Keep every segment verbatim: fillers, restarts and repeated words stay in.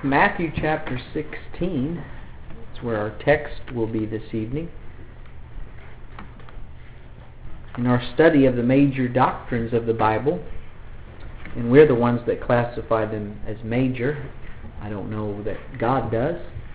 Matthew chapter sixteen is where our text will be this evening. In our study of the major doctrines of the Bible, and we're the ones that classify them as major. I don't know that God does.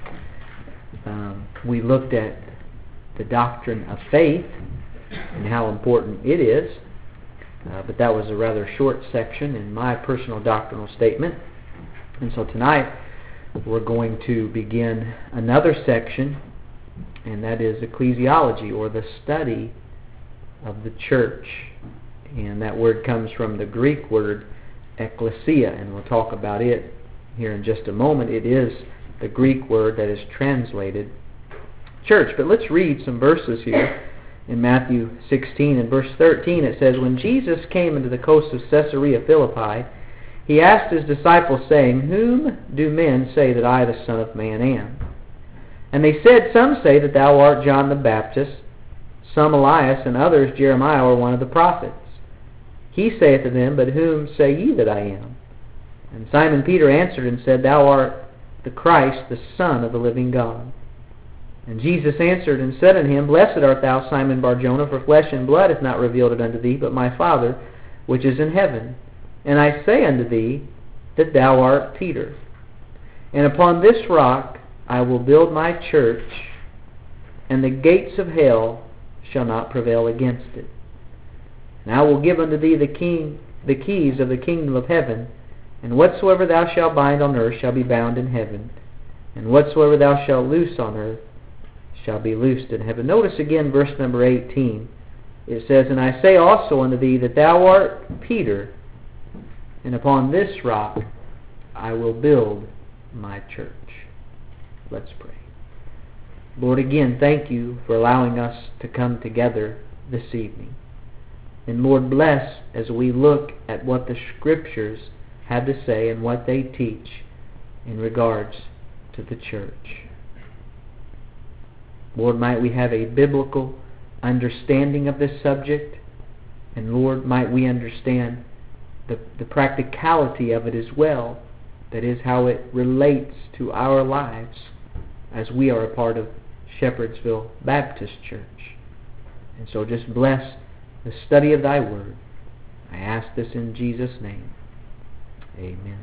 Um, we looked at the doctrine of faith and how important it is, uh, but that was a rather short section in my personal doctrinal statement. And so tonight we're going to begin another section, and that is ecclesiology, or the study of the church. And that word comes from the Greek word ecclesia, and we'll talk about it here in just a moment. It is the Greek word that is translated church. But let's read some verses here. In Matthew sixteen and verse thirteen it says, "When Jesus came into the coast of Caesarea Philippi, he asked his disciples, saying, Whom do men say that I, the Son of Man, am? And they said, Some say that thou art John the Baptist, some Elias, and others Jeremiah or one of the prophets. He saith to them, But whom say ye that I am? And Simon Peter answered and said, Thou art the Christ, the Son of the living God. And Jesus answered and said unto him, Blessed art thou, Simon Bar-Jonah, for flesh and blood hath not revealed it unto thee, but my Father which is in heaven. And I say unto thee that thou art Peter. And upon this rock I will build my church, and the gates of hell shall not prevail against it. And I will give unto thee the king, the keys of the kingdom of heaven, and whatsoever thou shalt bind on earth shall be bound in heaven, and whatsoever thou shalt loose on earth shall be loosed in heaven." Notice again verse number eighteen. It says, "And I say also unto thee that thou art Peter, and upon this rock I will build my church." Let's pray. Lord, again, thank you for allowing us to come together this evening. And Lord, bless as we look at what the Scriptures have to say and what they teach in regards to the church. Lord, might we have a biblical understanding of this subject, and Lord, might we understand the, the practicality of it as well, that is, how it relates to our lives as we are a part of Shepherdsville Baptist Church. And so just bless the study of thy word. I ask this in Jesus' name. Amen.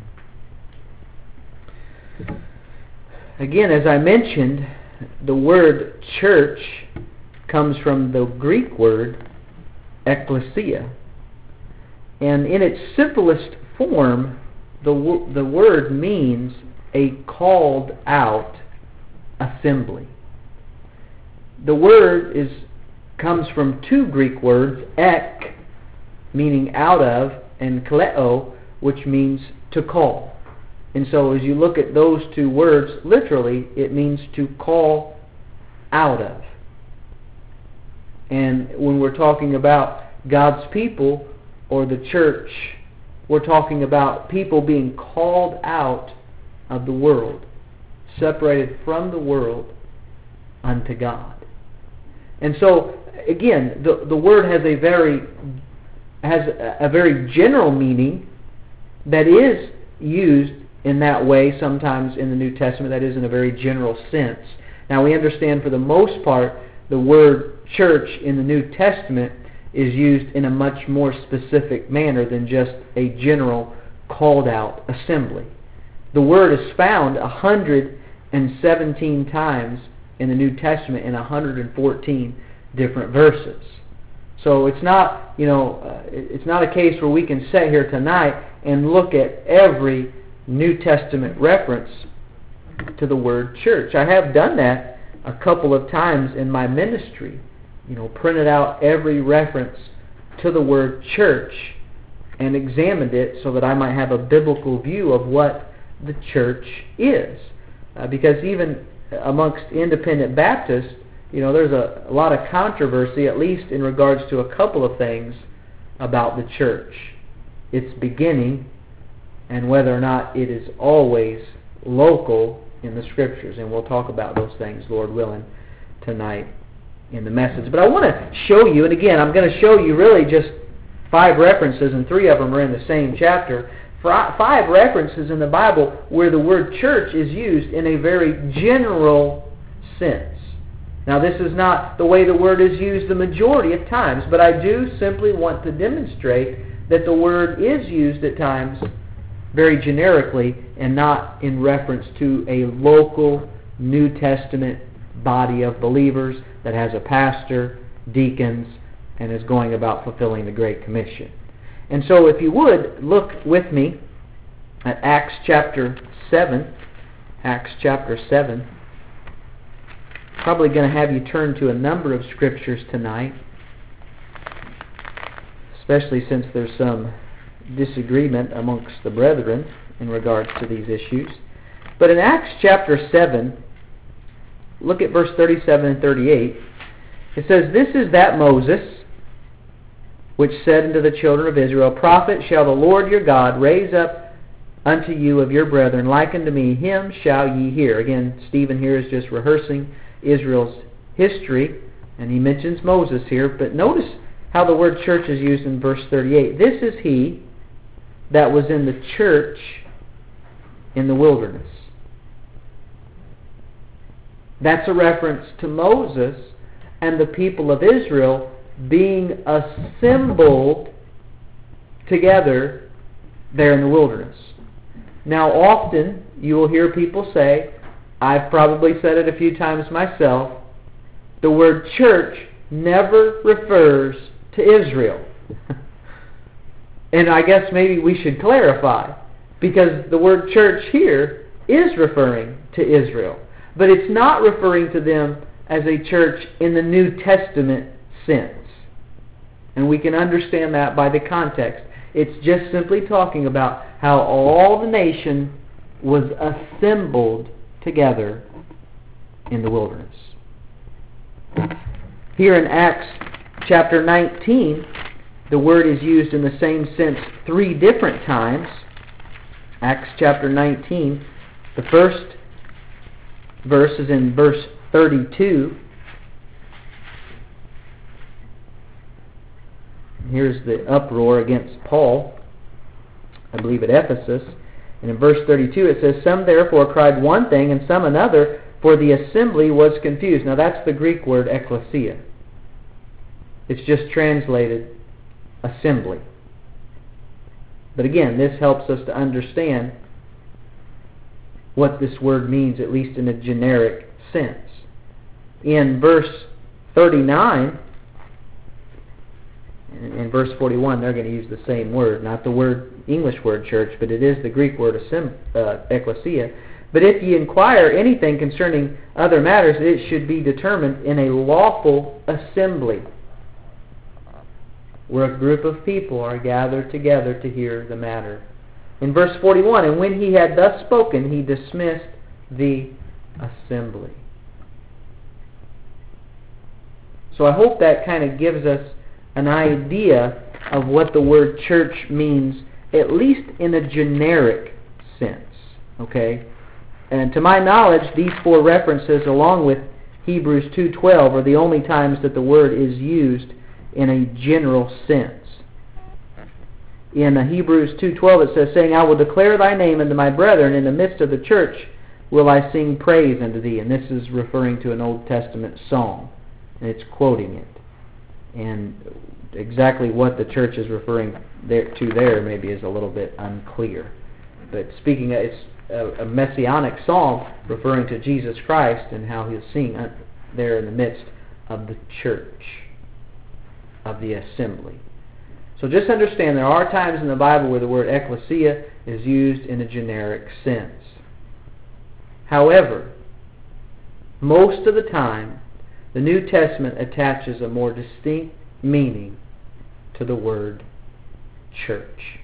Again, as I mentioned, the word church comes from the Greek word ecclesia. And in its simplest form, the, the word means a called out assembly. The word is comes from two Greek words, ek, meaning out of, and kleo, which means to call. And so as you look at those two words, literally, it means to call out of. And when we're talking about God's people or the church, we're talking about people being called out of the world, separated from the world unto God. And so, again, the, the word has a very has a very general meaning that is used in that way sometimes in the New Testament, that is in a very general sense. Now we understand for the most part the word church in the New Testament is used in a much more specific manner than just a general called out assembly. The word is found one hundred seventeen times in the New Testament in one hundred fourteen different verses. So it's not, you know, uh, it's not a case where we can sit here tonight and look at every New Testament reference to the word church. I have done that a couple of times in my ministry. You know, printed out every reference to the word church and examined it so that I might have a biblical view of what the church is. Uh, because even amongst independent Baptists, you know, there's a, a lot of controversy, at least in regards to a couple of things about the church. Its beginning, and whether or not it is always local in the Scriptures. And we'll talk about those things, Lord willing, tonight in the message. But I want to show you, and again, I'm going to show you really just five references, and three of them are in the same chapter, five references in the Bible where the word church is used in a very general sense. Now, this is not the way the word is used the majority of times, but I do simply want to demonstrate that the word is used at times very generically and not in reference to a local New Testament body of believers that has a pastor, deacons, and is going about fulfilling the Great Commission. And so if you would, look with me at Acts chapter seven. Acts chapter seven. Probably going to have you turn to a number of scriptures tonight, especially since there's some disagreement amongst the brethren in regards to these issues. But in Acts chapter seven, look at verse thirty-seven and thirty-eight. It says, "This is that Moses which said unto the children of Israel, Prophet shall the Lord your God raise up unto you of your brethren, like unto me, him shall ye hear." Again, Stephen here is just rehearsing Israel's history, and he mentions Moses here, but notice how the word church is used in verse thirty-eight. "This is he that was in the church in the wilderness." That's a reference to Moses and the people of Israel being assembled together there in the wilderness. Now, often you will hear people say, I've probably said it a few times myself, the word church never refers to Israel. And I guess maybe we should clarify, because the word church here is referring to Israel. But it's not referring to them as a church in the New Testament sense. And we can understand that by the context. It's just simply talking about how all the nation was assembled together in the wilderness. Here in Acts chapter nineteen, the word is used in the same sense three different times. Acts chapter nineteen, the first verse is in verse thirty-two. Here's the uproar against Paul, I believe at Ephesus. And in verse thirty-two it says, "Some therefore cried one thing, and some another, for the assembly was confused." Now that's the Greek word ekklesia. It's just translated assembly. But again, this helps us to understand what this word means, at least in a generic sense. In verse thirty-nine, in verse forty-one, they're going to use the same word, not the word English word church, but it is the Greek word assemb- uh, ekklesia. "But if ye inquire anything concerning other matters, it should be determined in a lawful assembly, where a group of people are gathered together to hear the matter." In verse forty-one, "And when he had thus spoken, he dismissed the assembly." So I hope that kind of gives us an idea of what the word church means, at least in a generic sense. Okay? And to my knowledge, these four references, along with Hebrews two twelve, are the only times that the word is used in a general sense. In Hebrews two twelve it says, saying, "I will declare thy name unto my brethren, in the midst of the church will I sing praise unto thee." And this is referring to an Old Testament song, and it's quoting it. And exactly what the church is referring there to there maybe is a little bit unclear. But speaking of, it's a, a messianic song referring to Jesus Christ and how he'll sing there in the midst of the church, of the assembly. So just understand there are times in the Bible where the word ekklesia is used in a generic sense. However, most of the time, the New Testament attaches a more distinct meaning to the word church.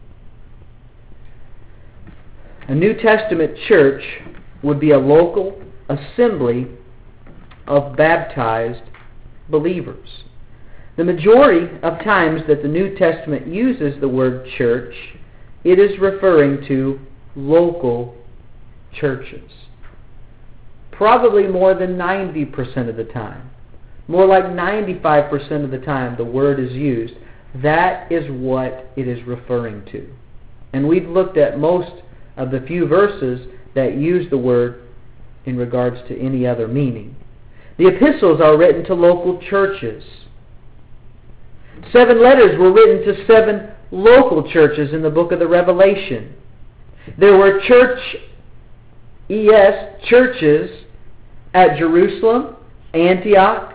A New Testament church would be a local assembly of baptized believers. The majority of times that the New Testament uses the word church, it is referring to local churches. Probably more than ninety percent of the time. More like ninety-five percent of the time the word is used. That is what it is referring to. And we've looked at most of the few verses that use the word in regards to any other meaning. The epistles are written to local churches. Seven letters were written to seven local churches in the book of the Revelation. There were church, es, churches at Jerusalem, Antioch,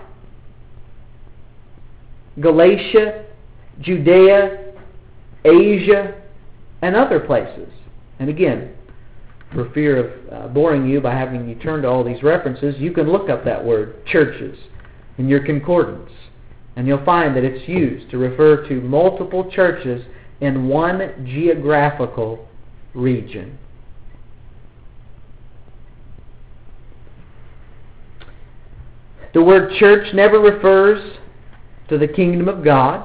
Galatia, Judea, Asia, and other places. And again, for fear of uh, boring you by having you turn to all these references, you can look up that word, churches, in your concordance. And you'll find that it's used to refer to multiple churches in one geographical region. The word church never refers to the kingdom of God,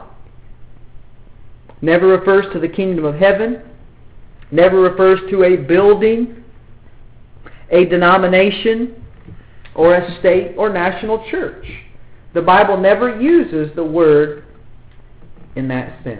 never refers to the kingdom of heaven, never refers to a building, a denomination, or a state or national church. The Bible never uses the word in that sense.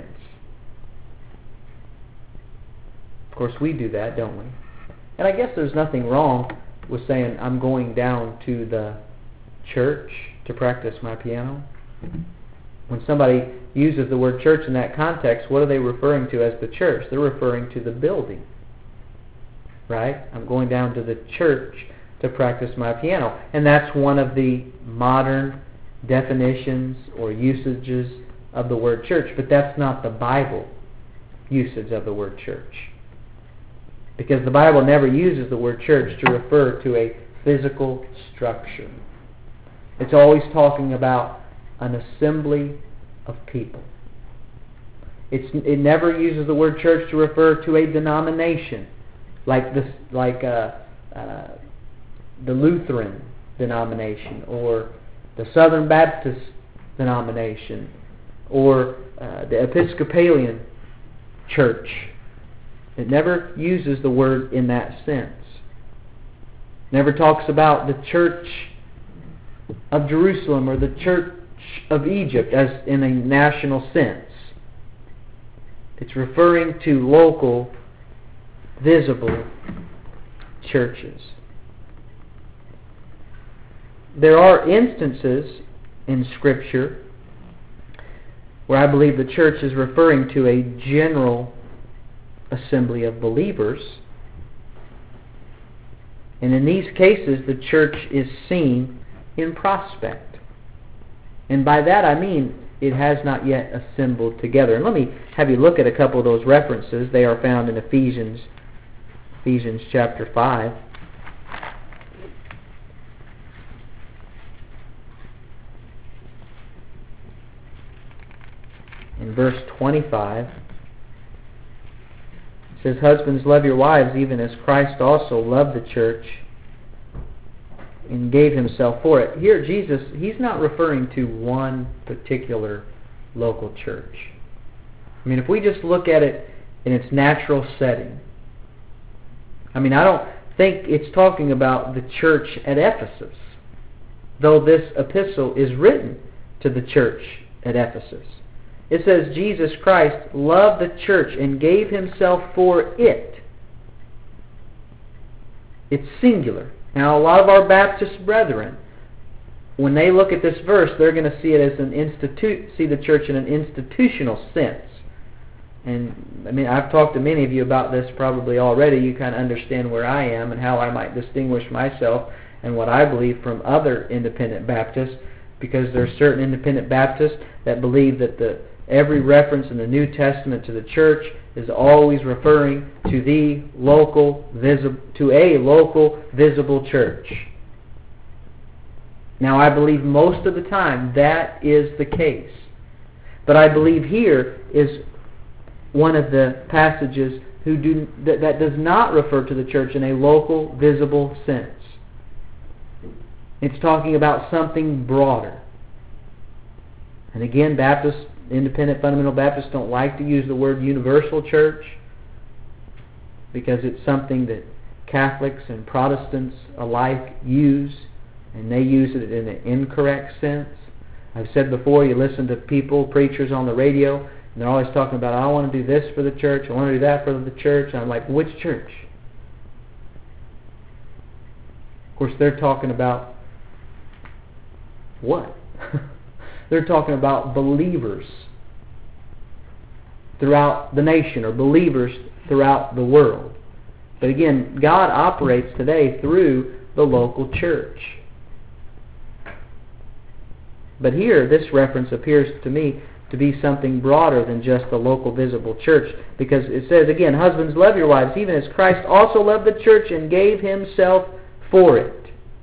Of course, we do that, don't we? And I guess there's nothing wrong with saying, I'm going down to the church to practice my piano. When somebody uses the word church in that context, what are they referring to as the church? They're referring to the building. Right? I'm going down to the church to practice my piano. And that's one of the modern definitions or usages of the word church. But that's not the Bible usage of the word church. Because the Bible never uses the word church to refer to a physical structure. It's always talking about an assembly of people. It's, it never uses the word church to refer to a denomination, like this, like uh, uh, the Lutheran denomination, or the Southern Baptist denomination, or uh, the Episcopalian church. It never uses the word in that sense. Never talks about the church of Jerusalem or the church of Egypt as in a national sense. It's referring to local, visible churches. There are instances in Scripture where I believe the church is referring to a general assembly of believers. And in these cases, the church is seen in prospect. And by that I mean it has not yet assembled together. And let me have you look at a couple of those references. They are found in Ephesians, Ephesians chapter five. In verse twenty-five, it says, Husbands, love your wives, even as Christ also loved the church and gave himself for it. Here, Jesus, he's not referring to one particular local church. I mean, if we just look at it in its natural setting, I mean, I don't think it's talking about the church at Ephesus, though this epistle is written to the church at Ephesus. It says, Jesus Christ loved the church and gave himself for it. It's singular. Now, a lot of our Baptist brethren, when they look at this verse, they're going to see it as an institute, see the church in an institutional sense. And I mean, I've talked to many of you about this probably already. You kind of understand where I am and how I might distinguish myself and what I believe from other independent Baptists, because there are certain independent Baptists that believe that the every reference in the New Testament to the church is always referring to the local visible to a local visible church. Now, I believe most of the time that is the case. But I believe here is one of the passages who do that, that does not refer to the church in a local visible sense. It's talking about something broader. And again, Baptists, independent fundamental Baptists don't like to use the word universal church because it's something that Catholics and Protestants alike use, and they use it in an incorrect sense. I've said before, you listen to people, preachers on the radio, And they're always talking about, I want to do this for the church, I want to do that for the church. And I'm like, which church? Of course, they're talking about what? They're talking about believers throughout the nation, or believers throughout the world. But again, God operates today through the local church. But here, this reference appears to me to be something broader than just the local visible church, because it says again, husbands, love your wives, even as Christ also loved the church and gave himself for it.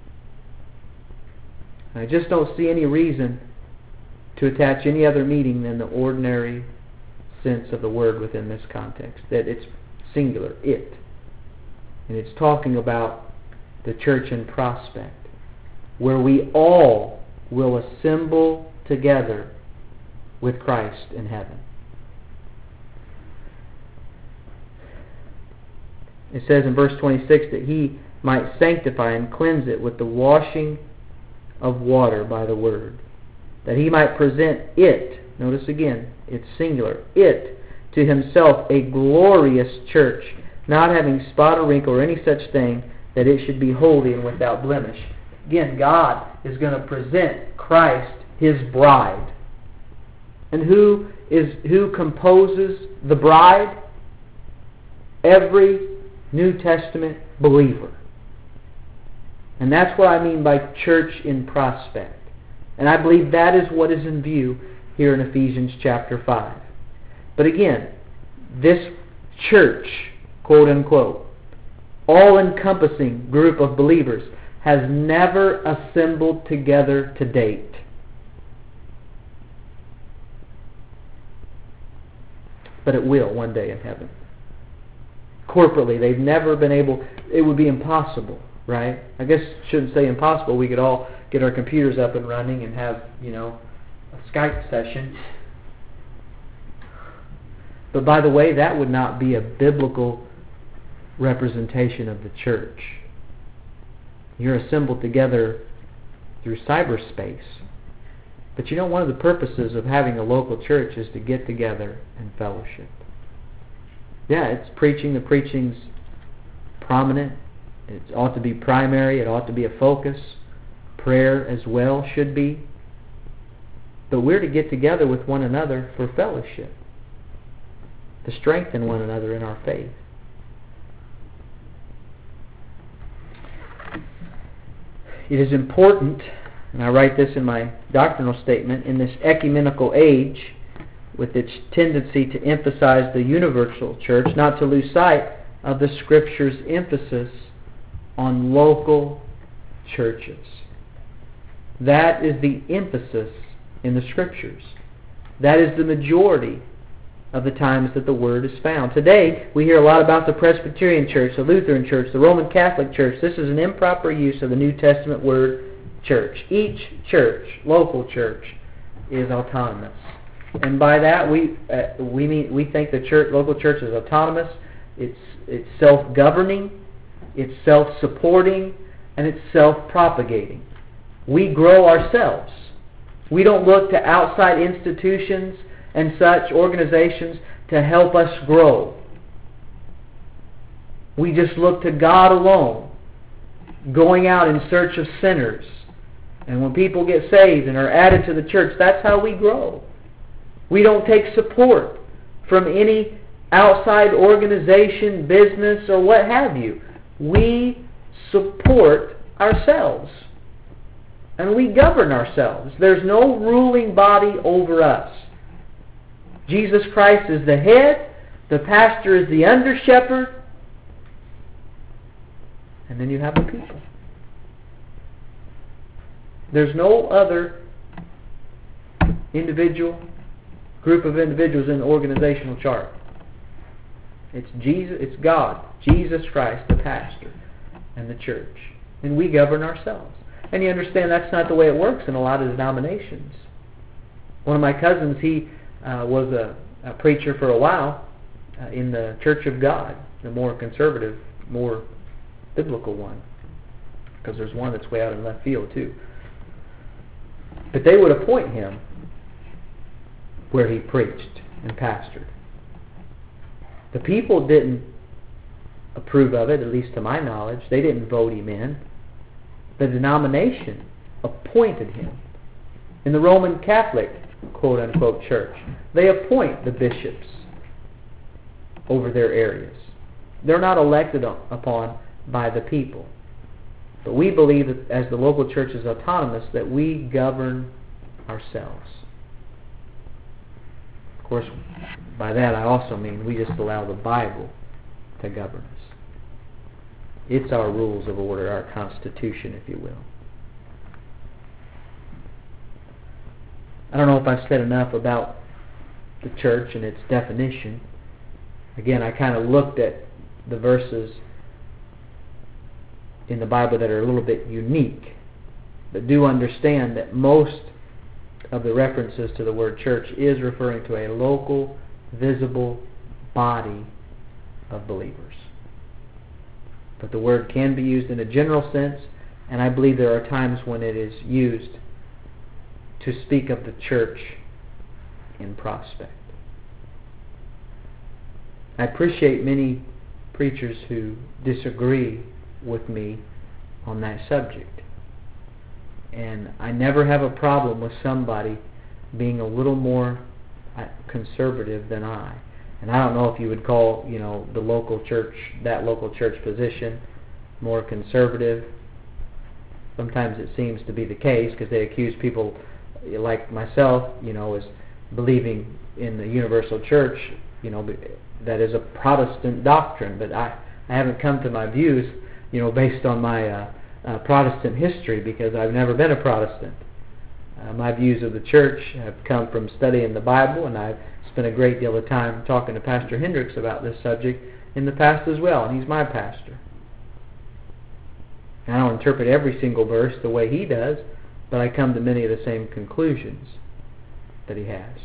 I just don't see any reason to attach any other meaning than the ordinary sense of the word within this context, that it's singular, it. And it's talking about the church in prospect, where we all will assemble together with Christ in heaven. It says in verse twenty-six that he might sanctify and cleanse it with the washing of water by the word, that he might present it, notice again, it's singular, it to himself a glorious church, not having spot or wrinkle or any such thing, that it should be holy and without blemish. Again, God is going to present Christ, his bride. And who is who composes the bride? Every New Testament believer. And that's what I mean by church in prospect. And I believe that is what is in view here in Ephesians chapter five. But again, this church, quote unquote, all-encompassing group of believers has never assembled together to date. But it will one day in heaven. Corporately, they've never been able, it would be impossible, right? I guess I shouldn't say impossible. We could all get our computers up and running and have, you know, a Skype session. But by the way, that would not be a biblical representation of the church. You're assembled together through cyberspace. But you know, one of the purposes of having a local church is to get together and fellowship. Yeah, it's preaching. The preaching's prominent. It ought to be primary. It ought to be a focus. Prayer as well should be. But we're to get together with one another for fellowship, to strengthen one another in our faith. It is important, and I write this in my doctrinal statement, in this ecumenical age, with its tendency to emphasize the universal church, not to lose sight of the Scripture's emphasis on local churches. That is the emphasis in the Scriptures. That is the majority of the times that the Word is found. Today, we hear a lot about the Presbyterian Church, the Lutheran Church, the Roman Catholic Church. This is an improper use of the New Testament word church. Each church, local church, is autonomous. And by that, we uh, we mean we think the church, local church is autonomous. It's it's self-governing, it's self-supporting, and it's self-propagating. We grow ourselves. We don't look to outside institutions and such organizations to help us grow. We just look to God alone, going out in search of sinners. And when people get saved and are added to the church, that's how we grow. We don't take support from any outside organization, business, or what have you. We support ourselves. And we govern ourselves. There's no ruling body over us. Jesus Christ is the head, the pastor is the under shepherd, and then you have the people. There's no other individual, group of individuals in the organizational chart. It's Jesus, it's God, Jesus Christ, the pastor, and the church. And we govern ourselves. And you understand that's not the way it works in a lot of denominations. One of my cousins, he uh, was a, a preacher for a while uh, in the Church of God, the more conservative, more biblical one. Because there's one that's way out in left field too. But they would appoint him where he preached. and pastored. The people didn't approve of it, at least to my knowledge. They didn't vote him in. The denomination appointed him. In the Roman Catholic, quote-unquote, church, they appoint the bishops over their areas. They're not elected upon by the people. But we believe that as the local church is autonomous, that we govern ourselves. Of course, by that I also mean we just allow the Bible to govern us. It's our rules of order, our constitution, if you will. I don't know if I've said enough about the church and its definition. Again, I kind of looked at the verses in the Bible that are a little bit unique, but do understand that most of the references to the word church is referring to a local, visible body of believers. But the word can be used in a general sense, and I believe there are times when it is used to speak of the church in prospect. I appreciate many preachers who disagree with me on that subject. And I never have a problem with somebody being a little more conservative than I. And I don't know if you would call, you know, the local church, that local church position more conservative. Sometimes it seems to be the case because they accuse people like myself, you know, as believing in the universal church, you know, that is a Protestant doctrine. But I, I haven't come to my views, you know, based on my uh, uh, Protestant history, because I've never been a Protestant. Uh, my views of the church have come from studying the Bible, and I've spent a great deal of time talking to Pastor Hendricks about this subject in the past as well, and he's my pastor. And I don't interpret every single verse the way he does, but I come to many of the same conclusions that he has.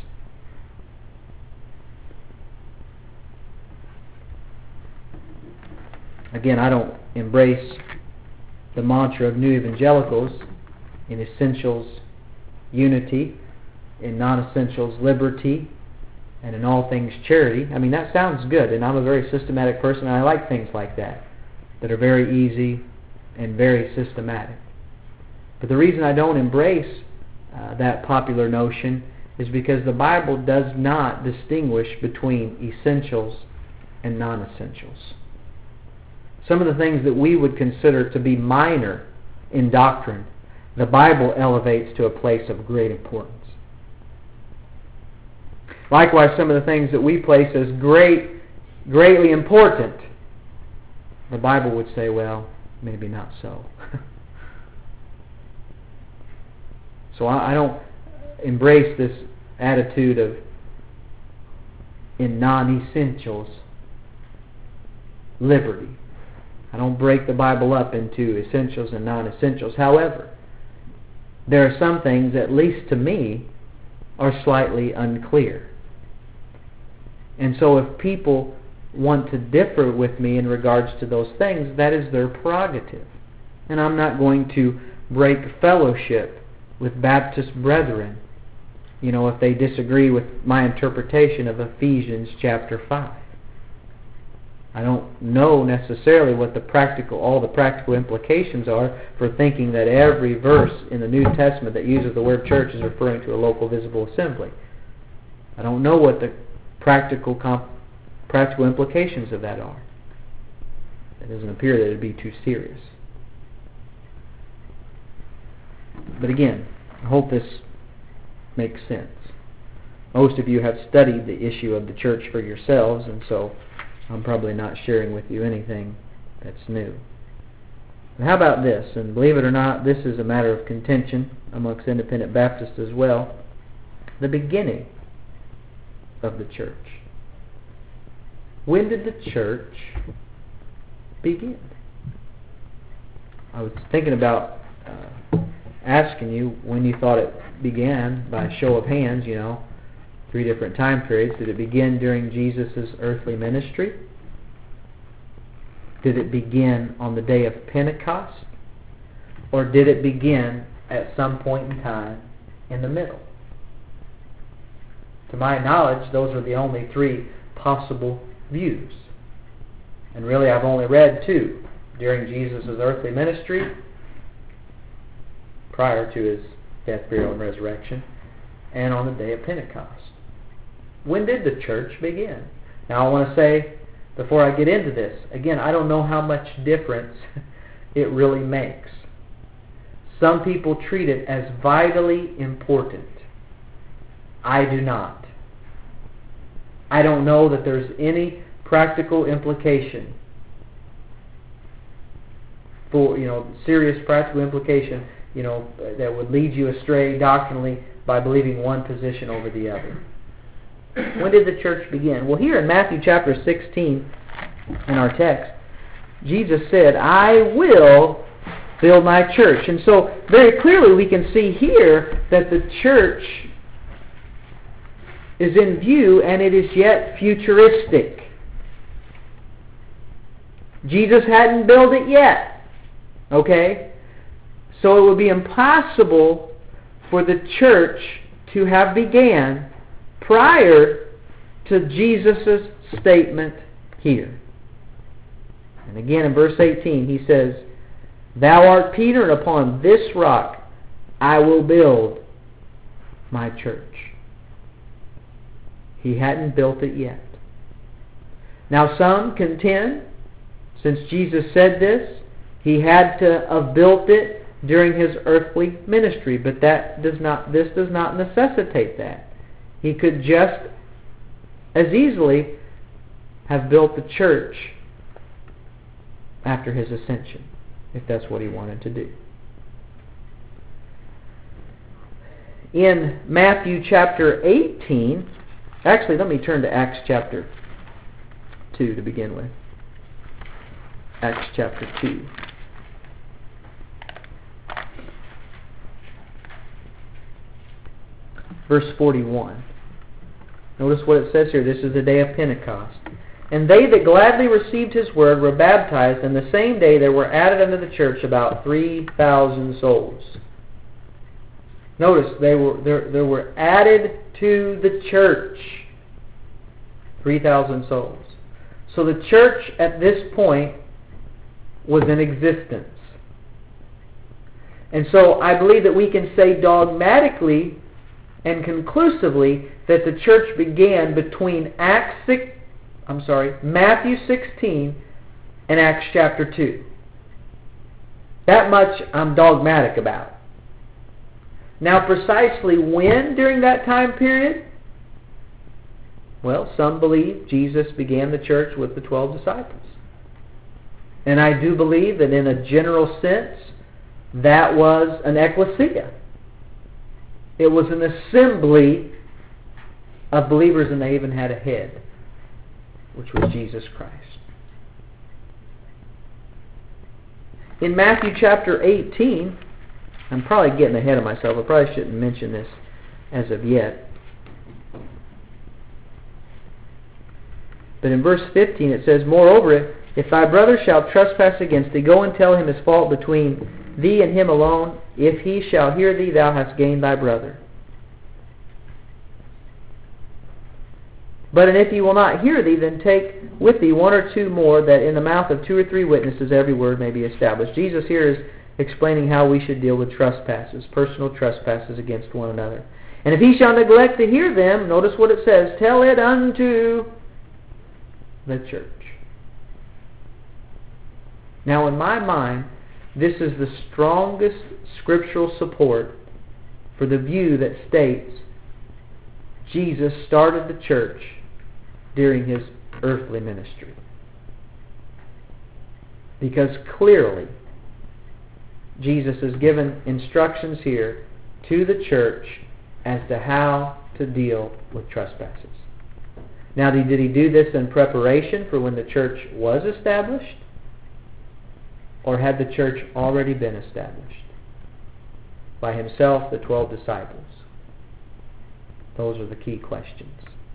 Again, I don't embrace the mantra of New Evangelicals in essentials unity, in non-essentials liberty, and in all things charity. I mean, that sounds good, and I'm a very systematic person, and I like things like that, that are very easy and very systematic. But the reason I don't embrace uh, that popular notion is because the Bible does not distinguish between essentials and non-essentials. Some of the things that we would consider to be minor in doctrine, the Bible elevates to a place of great importance. Likewise, some of the things that we place as great, greatly important, the Bible would say, well, maybe not so. So I, I don't embrace this attitude of in non-essentials liberty. I don't break the Bible up into essentials and non-essentials. However, there are some things, at least to me, are slightly unclear. And so if people want to differ with me in regards to those things, that is their prerogative. And I'm not going to break fellowship with Baptist brethren, you know, if they disagree with my interpretation of Ephesians chapter five. I don't know necessarily what the practical, all the practical implications are for thinking that every verse in the New Testament that uses the word church is referring to a local visible assembly. I don't know what the practical comp, practical implications of that are. It doesn't appear that it would be too serious. But again, I hope this makes sense. Most of you have studied the issue of the church for yourselves, and so I'm probably not sharing with you anything that's new. And how about this? And believe it or not, this is a matter of contention amongst independent Baptists as well. The beginning of the church. When did the church begin? I was thinking about uh, asking you when you thought it began, by a show of hands, you know, three different time periods. Did it begin during Jesus' earthly ministry? Did it begin on the day of Pentecost? Or did it begin at some point in time in the middle? To my knowledge, those are the only three possible views. And really, I've only read two. During Jesus' earthly ministry, prior to His death, burial, and resurrection, and on the day of Pentecost. When did the church begin? Now, I want to say, before I get into this, again, I don't know how much difference it really makes. Some people treat it as vitally important. I do not. I don't know that there's any practical implication for, you know, serious practical implication, you know, that would lead you astray doctrinally by believing one position over the other. When did the church begin? Well, here in Matthew chapter sixteen, in our text, Jesus said, I will build my church. And so, very clearly we can see here that the church is in view, and it is yet futuristic. Jesus hadn't built it yet. Okay? So it would be impossible for the church to have began prior to Jesus' statement here. And again in verse eighteen he says, Thou art Peter, and upon this rock I will build my church. He hadn't built it yet. Now some contend, since Jesus said this, He had to have built it during His earthly ministry, but that does not. This does not necessitate that. He could just as easily have built the church after His ascension, if that's what He wanted to do. In Matthew chapter eighteen, actually let me turn to Acts chapter two to begin with. Acts chapter two. Verse forty-one. Notice what it says here. This is the day of Pentecost. And they that gladly received His word were baptized, and the same day there were added unto the church about three thousand souls. Notice, they were there, there were added to the church three thousand souls. So the church at this point was in existence. And so I believe that we can say dogmatically and conclusively that the church began between Acts six, I'm sorry, Matthew sixteen and Acts chapter two. That much I'm dogmatic about. Now, precisely when during that time period? Well, some believe Jesus began the church with the twelve disciples. And I do believe that in a general sense, that was an ecclesia. It was an assembly of believers, and they even had a head, which was Jesus Christ. In Matthew chapter eighteen, I'm probably getting ahead of myself. I probably shouldn't mention this as of yet. But in verse fifteen it says, Moreover, if thy brother shall trespass against thee, go and tell him his fault between thee and him alone. If he shall hear thee, thou hast gained thy brother. But and if he will not hear thee, then take with thee one or two more, that in the mouth of two or three witnesses every word may be established. Jesus here is explaining how we should deal with trespasses, personal trespasses against one another. And if he shall neglect to hear them, notice what it says, tell it unto the church. Now, in my mind, this is the strongest scriptural support for the view that states Jesus started the church during His earthly ministry. Because clearly, Jesus has given instructions here to the church as to how to deal with trespasses. Now, did He do this in preparation for when the church was established? Or had the church already been established by Himself, the twelve disciples? Those are the key questions.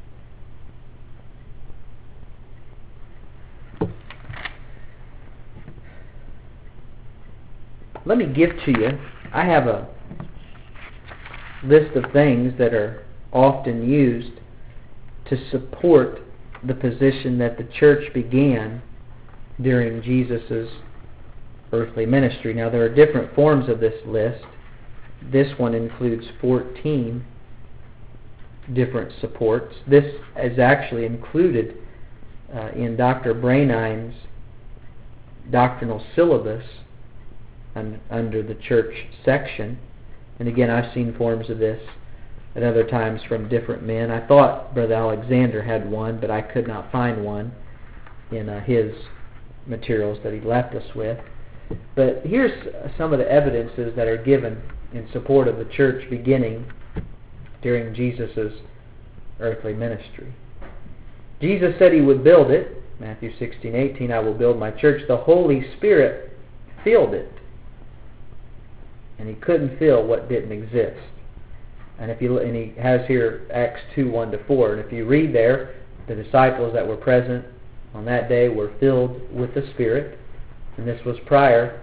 Let me give to you, I have a list of things that are often used to support the position that the church began during Jesus' earthly ministry. Now, there are different forms of this list. This one includes fourteen different supports. This is actually included uh, in Doctor Brainine's doctrinal syllabus un- under the church section. And again, I've seen forms of this at other times from different men. I thought Brother Alexander had one, but I could not find one in uh, his materials that he left us with. But here's some of the evidences that are given in support of the church beginning during Jesus' earthly ministry. Jesus said he would build it. Matthew sixteen eighteen, I will build my church. The Holy Spirit filled it. And he couldn't fill what didn't exist. And if you and he has here Acts two, one to four. And if you read there, the disciples that were present on that day were filled with the Spirit. And this was prior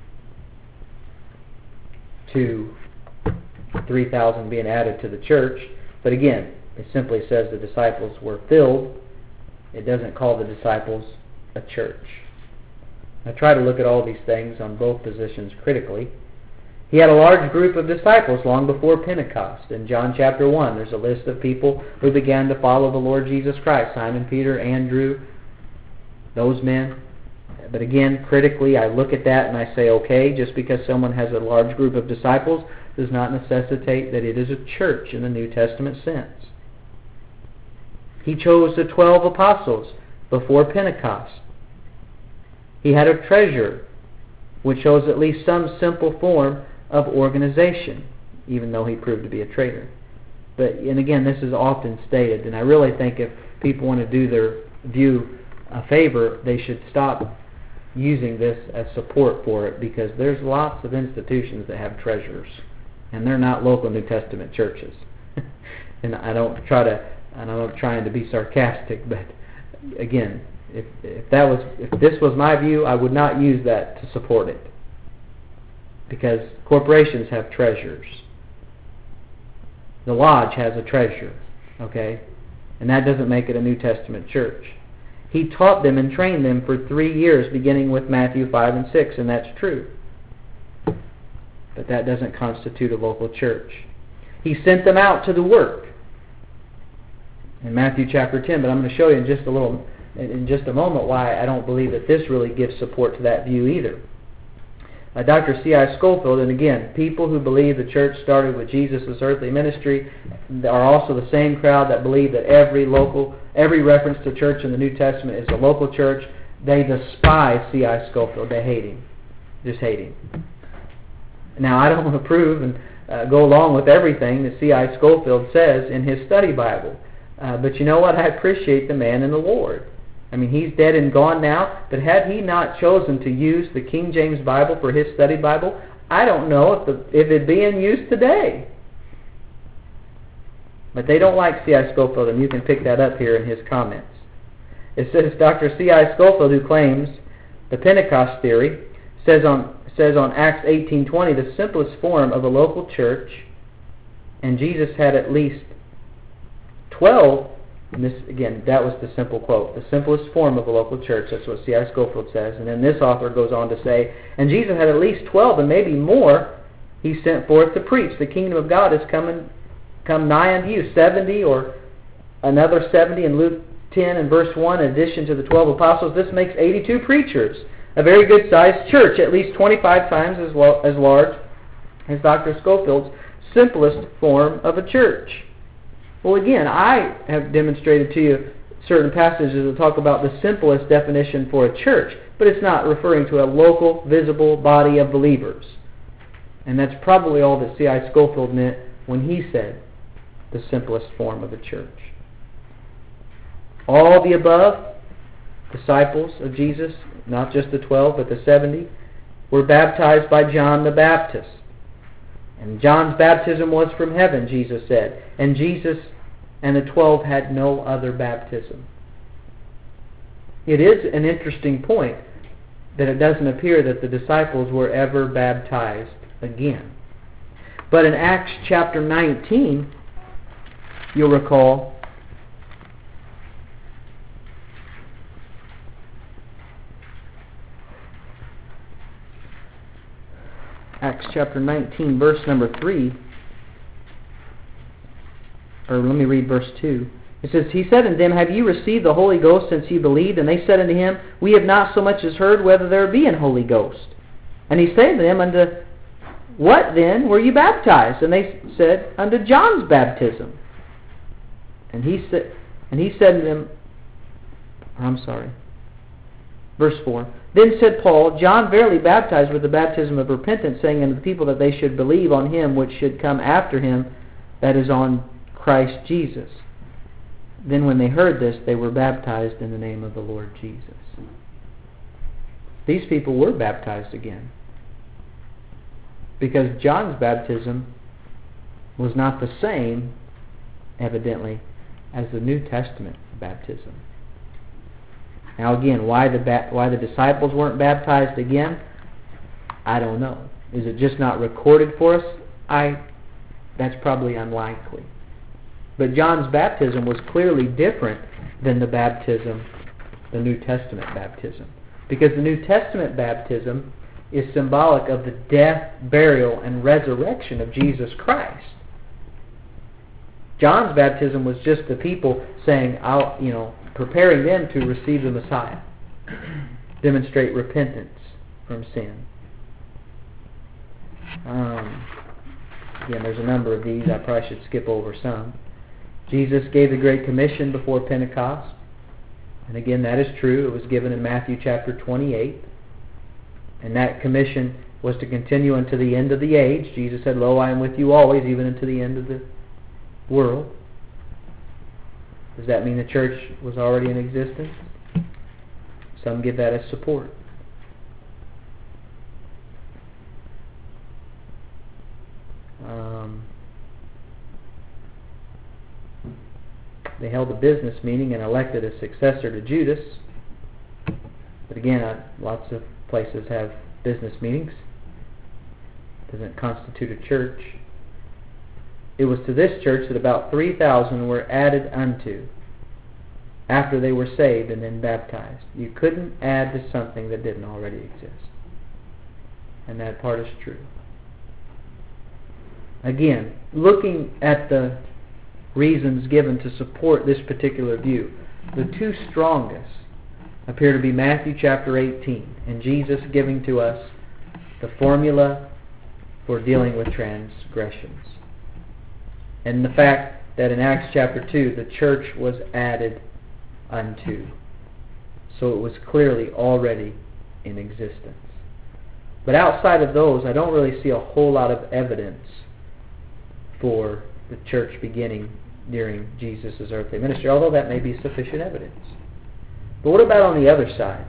to three thousand being added to the church. But again, it simply says the disciples were filled. It doesn't call the disciples a church. I try to look at all these things on both positions critically. He had a large group of disciples long before Pentecost. In John chapter one, there's a list of people who began to follow the Lord Jesus Christ. Simon, Peter, Andrew, those men. But again, critically, I look at that and I say, okay, just because someone has a large group of disciples does not necessitate that it is a church in the New Testament sense. He chose the twelve apostles before Pentecost. He had a treasurer, which shows at least some simple form of organization, even though he proved to be a traitor. But, and again, this is often stated, and I really think if people want to do their view a favor, they should stop using this as support for it, because there's lots of institutions that have treasurers, and they're not local New Testament churches. And I don't try to, and I'm not trying to be sarcastic, but again, if if that was if this was my view, I would not use that to support it, because corporations have treasurers. The lodge has a treasurer, okay, and that doesn't make it a New Testament church. He taught them and trained them for three years, beginning with Matthew five and six, and that's true. But that doesn't constitute a local church. He sent them out to the work in Matthew chapter ten, but I'm going to show you in just a little, in just a moment, why I don't believe that this really gives support to that view either. Uh, Doctor C I Scofield, and again, people who believe the church started with Jesus' earthly ministry are also the same crowd that believe that every local, every reference to church in the New Testament is a local church. They despise C I Scofield. They hate him. Just hate him. Now, I don't approve and uh, go along with everything that C I Scofield says in his study Bible. Uh, but you know what? I appreciate the man in the Lord. I mean, he's dead and gone now, but had he not chosen to use the King James Bible for his study Bible, I don't know if, the, if it'd be in use today. But they don't like C I Scofield, and you can pick that up here in his comments. It says Doctor C I Scofield, who claims the Pentecost theory, says on says on Acts eighteen twenty, the simplest form of a local church, and Jesus had at least twelve. And this, again, that was the simple quote. The simplest form of a local church. That's what C I Scofield says. And then this author goes on to say, and Jesus had at least twelve, and maybe more, he sent forth to preach. The kingdom of God is coming, come nigh unto you. seventy or another seventy in Luke ten and verse one, in addition to the twelve apostles. This makes eighty-two preachers. A very good-sized church, at least twenty-five times as, lo- as large as Doctor Scofield's simplest form of a church. Well, again, I have demonstrated to you certain passages that talk about the simplest definition for a church, but it's not referring to a local, visible body of believers. And that's probably all that C I Scofield meant when he said the simplest form of a church. All the above disciples of Jesus, not just the twelve, but the seventy, were baptized by John the Baptist. And John's baptism was from heaven, Jesus said. And Jesus and the twelve had no other baptism. It is an interesting point that it doesn't appear that the disciples were ever baptized again. But in Acts chapter nineteen, you'll recall, Acts chapter nineteen, verse number three. Or let me read verse two. It says, He said unto them, Have you received the Holy Ghost since you believed? And they said unto him, We have not so much as heard whether there be an Holy Ghost. And he said unto them, Unto what then were you baptized? And they said, Unto John's baptism. And he said, and he said unto them, or I'm sorry, verse four. Then said Paul, John verily baptized with the baptism of repentance, saying unto the people that they should believe on him which should come after him, that is on Christ Jesus. Then when they heard this, they were baptized in the name of the Lord Jesus. These people were baptized again, because John's baptism was not the same, evidently, as the New Testament baptism. Now again, why the ba- why the disciples weren't baptized again, I don't know. Is it just not recorded for us? I that's probably unlikely. But John's baptism was clearly different than the baptism, the New Testament baptism. Because the New Testament baptism is symbolic of the death, burial, and resurrection of Jesus Christ. John's baptism was just the people saying, I'll, you know, preparing them to receive the Messiah, demonstrate repentance from sin. Um, again, there's a number of these. I probably should skip over some. Jesus gave the Great Commission before Pentecost. And again, that is true. It was given in Matthew chapter twenty-eight. And that commission was to continue unto the end of the age. Jesus said, Lo, I am with you always, even unto the end of the world. Does that mean the church was already in existence? Some give that as support. Um, they held a business meeting and elected a successor to Judas. But again, uh, lots of places have business meetings. Doesn't constitute a church. It was to this church that about three thousand were added unto after they were saved and then baptized. You couldn't add to something that didn't already exist. And that part is true. Again, looking at the reasons given to support this particular view, the two strongest appear to be Matthew chapter eighteen and Jesus giving to us the formula for dealing with transgressions, and the fact that in Acts chapter two the church was added unto, so it was clearly already in existence. But outside of those, I don't really see a whole lot of evidence for the church beginning during Jesus' earthly ministry, although that may be sufficient evidence. But what about on the other side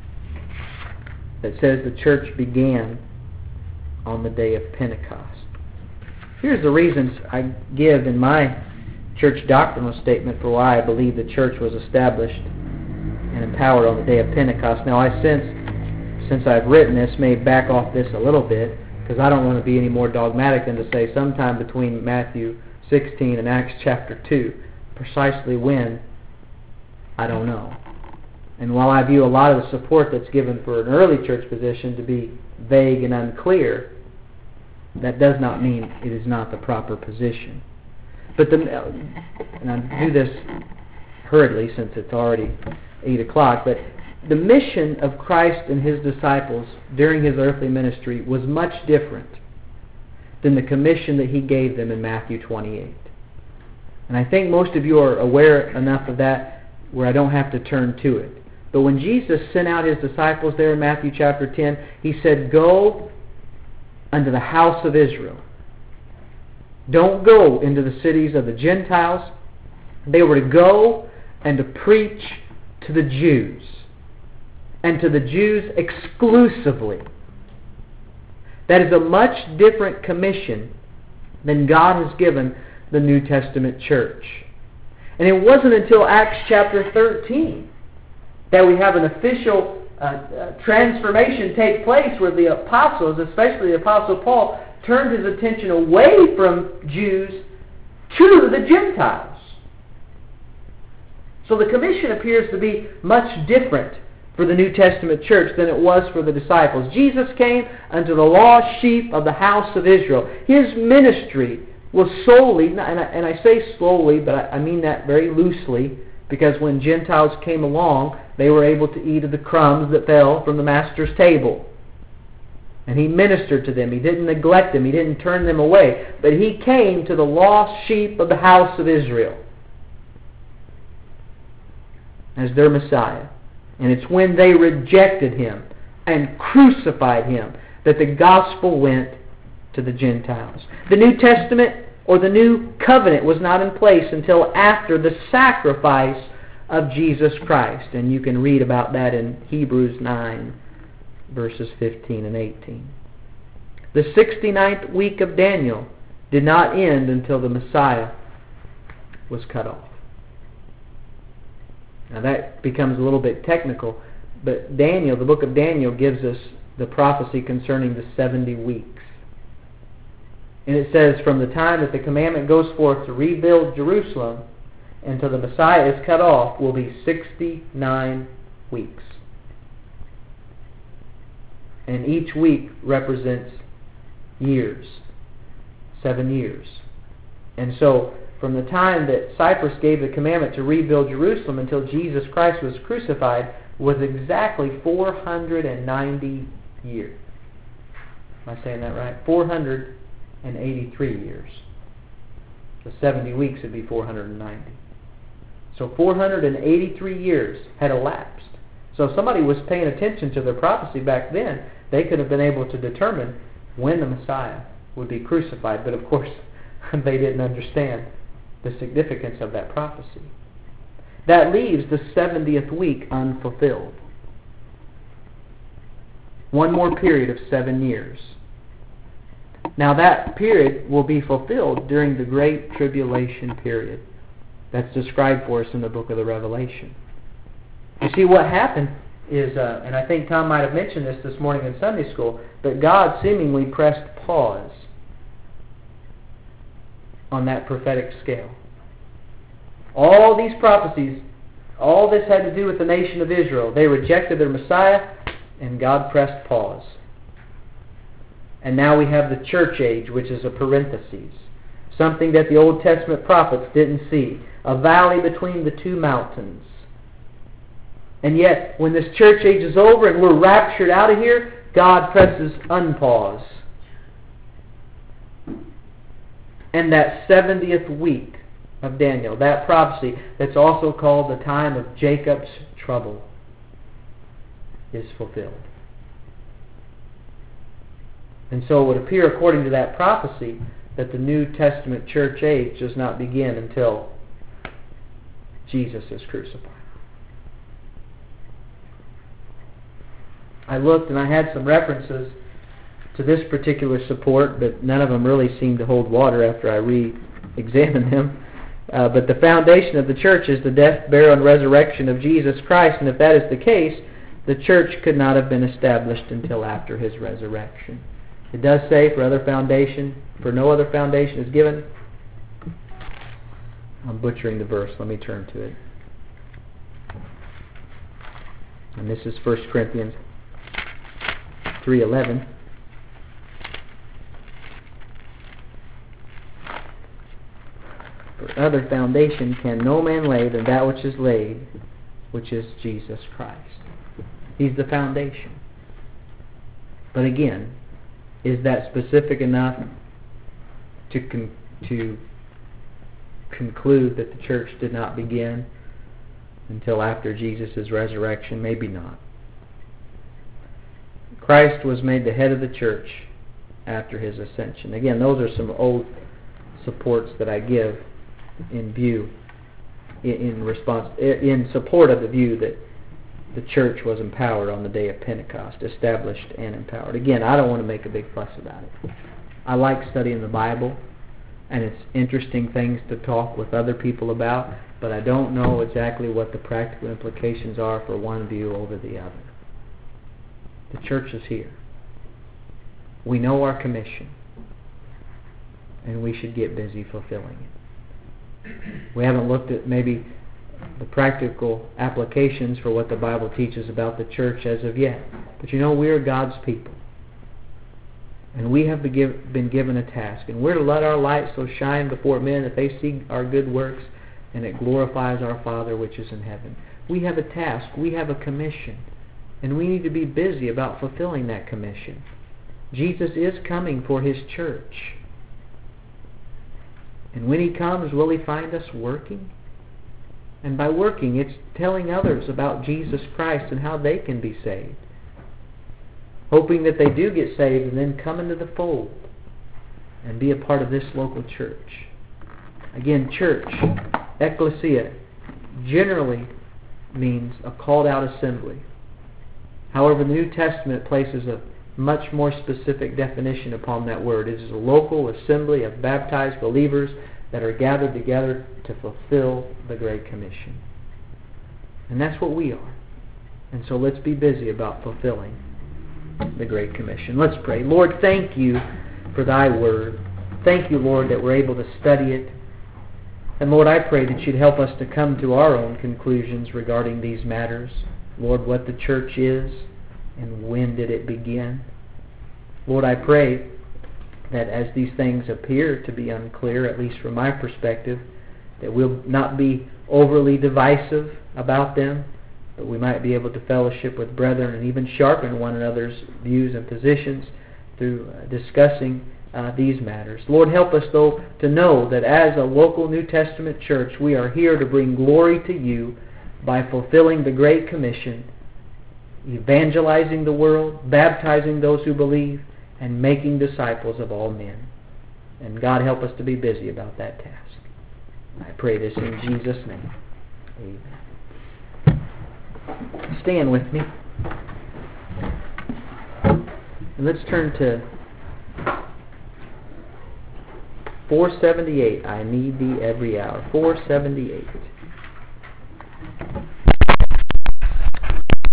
that says the church began on the day of Pentecost? Here's the reasons I give in my church doctrinal statement for why I believe the church was established and empowered on the day of Pentecost. Now I sense, since I've written this, may back off this a little bit, because I don't want to be any more dogmatic than to say sometime between Matthew sixteen and Acts chapter two. Precisely when, I don't know. And while I view a lot of the support that's given for an early church position to be vague and unclear, that does not mean it is not the proper position. But the, and I do this hurriedly since it's already eight o'clock, but the mission of Christ and His disciples during His earthly ministry was much different than the commission that He gave them in Matthew twenty-eight. And I think most of you are aware enough of that where I don't have to turn to it. But when Jesus sent out His disciples there in Matthew chapter ten, He said, Go unto the house of Israel. Don't go into the cities of the Gentiles. They were to go and to preach to the Jews, and to the Jews exclusively. That is a much different commission than God has given the New Testament church. And it wasn't until Acts chapter thirteen that we have an official uh, uh, transformation take place where the apostles, especially the Apostle Paul, turned his attention away from Jews to the Gentiles. So the commission appears to be much different for the New Testament church than it was for the disciples. Jesus came unto the lost sheep of the house of Israel. His ministry was solely, and I, and I say solely, but I, I mean that very loosely, because when Gentiles came along, they were able to eat of the crumbs that fell from the Master's table. And He ministered to them. He didn't neglect them. He didn't turn them away. But He came to the lost sheep of the house of Israel as their Messiah. And it's when they rejected Him and crucified Him that the gospel went to the Gentiles. The New Testament or the New Covenant was not in place until after the sacrifice of Jesus Christ. And you can read about that in Hebrews nine, verses fifteen and eighteen. The sixty-ninth week of Daniel did not end until the Messiah was cut off. Now that becomes a little bit technical, but Daniel, the book of Daniel, gives us the prophecy concerning the seventy weeks. And it says, from the time that the commandment goes forth to rebuild Jerusalem until the Messiah is cut off will be sixty-nine weeks. And each week represents years. Seven years. And so, from the time that Cyprus gave the commandment to rebuild Jerusalem until Jesus Christ was crucified was exactly four hundred ninety years. Am I saying that right? four hundred eighty-three years. The seventy weeks would be four hundred ninety. So four hundred eighty-three years had elapsed. So if somebody was paying attention to their prophecy back then, they could have been able to determine when the Messiah would be crucified. But of course, they didn't understand the significance of that prophecy. That leaves the seventieth week unfulfilled. One more period of seven years. Now that period will be fulfilled during the Great Tribulation period that's described for us in the book of the Revelation. You see, what happened is, uh, and I think Tom might have mentioned this this morning in Sunday school, that God seemingly pressed pause on that prophetic scale. All these prophecies, all this had to do with the nation of Israel. They rejected their Messiah, and God pressed pause. And now we have the church age, which is a parenthesis, something that the Old Testament prophets didn't see, a valley between the two mountains. And yet, when this church age is over and we're raptured out of here, God presses unpause. And that seventieth week of Daniel, that prophecy that's also called the time of Jacob's trouble, is fulfilled. And so it would appear, according to that prophecy, that the New Testament church age does not begin until Jesus is crucified. I looked and I had some references to this particular support, but none of them really seemed to hold water after I re-examined them. Uh, but the foundation of the church is the death, burial, and resurrection of Jesus Christ, and if that is the case, the church could not have been established until after His resurrection. It does say, for other foundation, for no other foundation is given. I'm butchering the verse. Let me turn to it. And this is First Corinthians three eleven. For other foundation can no man lay than that which is laid, which is Jesus Christ. He's the foundation. But again, is that specific enough to con- to conclude that the church did not begin until after Jesus' resurrection? Maybe not. Christ was made the head of the church after His ascension. Again, those are some old supports that I give in view, in, in response, in support of the view that the church was empowered on the day of Pentecost, established and empowered. Again, I don't want to make a big fuss about it. I like studying the Bible, and it's interesting things to talk with other people about, but I don't know exactly what the practical implications are for one view over the other. The church is here. We know our commission, and we should get busy fulfilling it. We haven't looked at maybe the practical applications for what the Bible teaches about the church as of yet. But you know, we are God's people. And we have been given a task. And we're to let our light so shine before men that they see our good works and it glorifies our Father which is in heaven. We have a task. We have a commission. And we need to be busy about fulfilling that commission. Jesus is coming for His church. And when He comes, will He find us working? And by working, it's telling others about Jesus Christ and how they can be saved. Hoping that they do get saved and then come into the fold and be a part of this local church. Again, church, ecclesia, generally means a called out assembly. However, the New Testament places a much more specific definition upon that word. It is a local assembly of baptized believers that are gathered together to fulfill the Great Commission. And that's what we are. And so let's be busy about fulfilling the Great Commission. Let's pray. Lord, thank You for Thy Word. Thank You, Lord, that we're able to study it. And Lord, I pray that You'd help us to come to our own conclusions regarding these matters. Lord, what the church is and when did it begin. Lord, I pray that as these things appear to be unclear, at least from my perspective, that we'll not be overly divisive about them, but we might be able to fellowship with brethren and even sharpen one another's views and positions through uh, discussing uh, these matters. Lord, help us, though, to know that as a local New Testament church, we are here to bring glory to You by fulfilling the Great Commission, evangelizing the world, baptizing those who believe, and making disciples of all men. And God, help us to be busy about that task. I pray this in Jesus' name. Amen. Stand with me. And let's turn to four seventy-eight. I need Thee every hour. four seventy-eight.